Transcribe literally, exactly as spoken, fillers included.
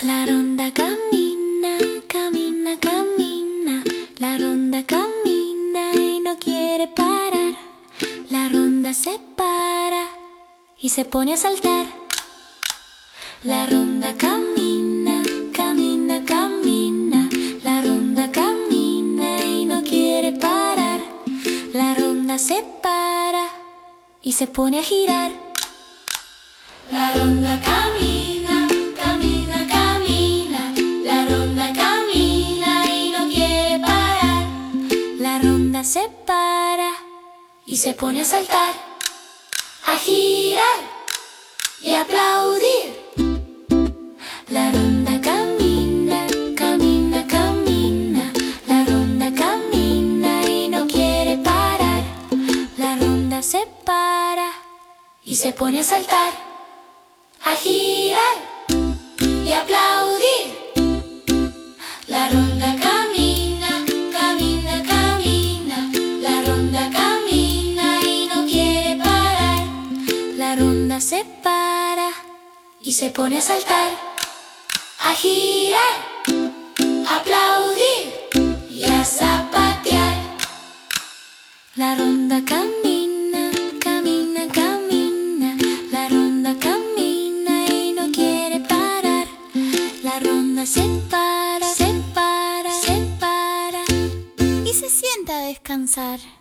La ronda camina, camina, camina. La ronda camina y no quiere parar. La ronda se para y se pone a saltar. La ronda camina, camina, camina. La ronda camina y no quiere parar. La ronda se para y se pone a girar. La ronda camina, camina, camina. La ronda camina y no quiere parar. La ronda se para y se pone a saltar, a girar y a aplaudir. La ronda camina, camina, camina. La ronda camina y no quiere parar. La ronda se para y se pone a saltar, a girar y a aplaudir. La ronda camina, camina, camina. La ronda camina y no quiere parar. La ronda se para y se pone a saltar, a girar, a aplaudir y a zapatear. La ronda camina, camina, camina. La ronda camina y no quiere parar. La ronda se para, se para, se para y se sienta a descansar.